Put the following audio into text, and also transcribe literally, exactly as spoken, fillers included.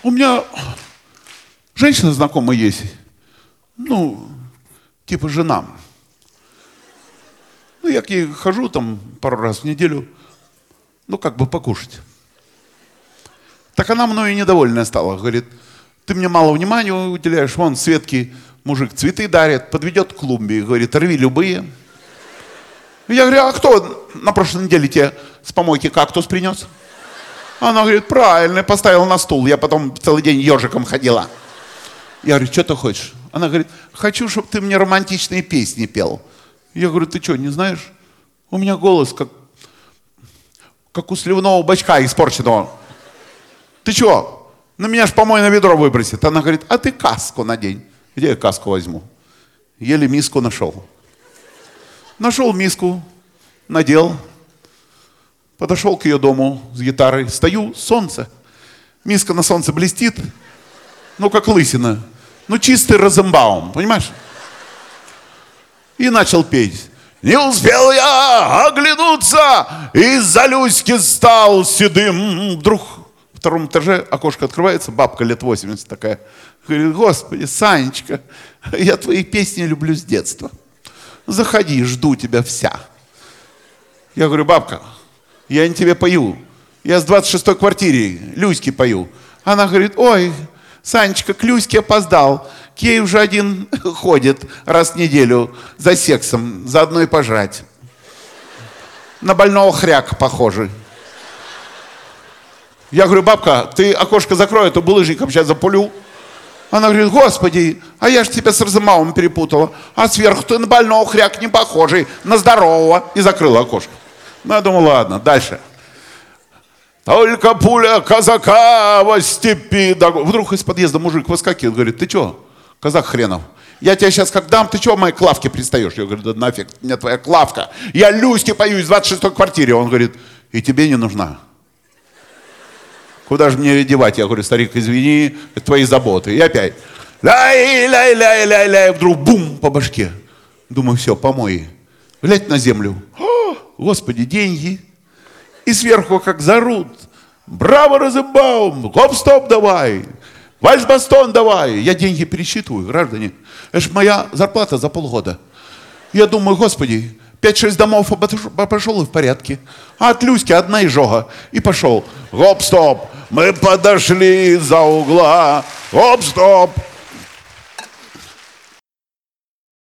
у меня женщина знакомая есть. Ну, типа жена. Ну, я к ней хожу там пару раз в неделю. Ну, как бы покушать. Так она мною недовольная стала. Говорит, ты мне мало внимания уделяешь. Вон, Светке мужик цветы дарит, подведет к клумбе. Говорит, рви любые. Я говорю, а кто на прошлой неделе тебе с помойки кактус принес? Она говорит, правильно, поставил на стул. Я потом целый день ежиком ходила. Я говорю, что ты хочешь? Она говорит, хочу, чтобы ты мне романтичные песни пел. Я говорю, ты что, не знаешь? У меня голос как, как у сливного бачка испорченного. Ты что? На меня ж помойное ведро выбросит. Она говорит, а ты каску надень. Где я каску возьму? Еле миску нашел. Нашел миску, надел. Подошел к ее дому с гитарой. Стою, солнце. Миска на солнце блестит. Ну, как лысина. Ну, чистый Розенбаум, понимаешь? И начал петь. Не успел я оглянуться, из-за Люськи стал седым. Вдруг в втором этаже окошко открывается, бабка лет восемьдесят такая. Говорит, господи, Санечка, я твои песни люблю с детства. Заходи, жду тебя вся. Я говорю, бабка, я не тебе пою. Я с двадцать шестой квартире Люське пою. Она говорит, ой, Санечка, к Люське опоздал. К ей уже один ходит раз в неделю за сексом, заодно и пожрать. На больного хряка похожий. Я говорю, бабка, ты окошко закрой, а то булыжником сейчас запулю. Она говорит, господи, а я ж тебя с Розенбаумом перепутала. А сверху ты на больного хряка не похожий, на здорового. И закрыла окошко. Ну, я думаю, ладно, дальше. Только пуля казака во степи. Вдруг из подъезда мужик выскакивает, говорит, ты что, казак хренов? Я тебя сейчас как дам, ты что в моей клавке пристаешь? Я говорю, да нафиг, мне твоя клавка. Я Люське пою из двадцать шестой квартире. Он говорит, и тебе не нужна. Куда же мне девать? Я говорю, старик, извини, это твои заботы. И опять. Ляй-ляй-ляй-ляй-ляй. Вдруг бум по башке. Думаю, все, помой. Глядь на землю. О, господи, деньги. И сверху как зарут. Браво, Розенбаум, гоп-стоп давай. Вальс-бастон давай. Я деньги пересчитываю, граждане. Это ж моя зарплата за полгода. Я думаю, господи, пять-шесть домов обошел и в порядке. А от Люськи одна изжога. И пошел. Гоп-стоп, мы подошли за угла. Гоп-стоп,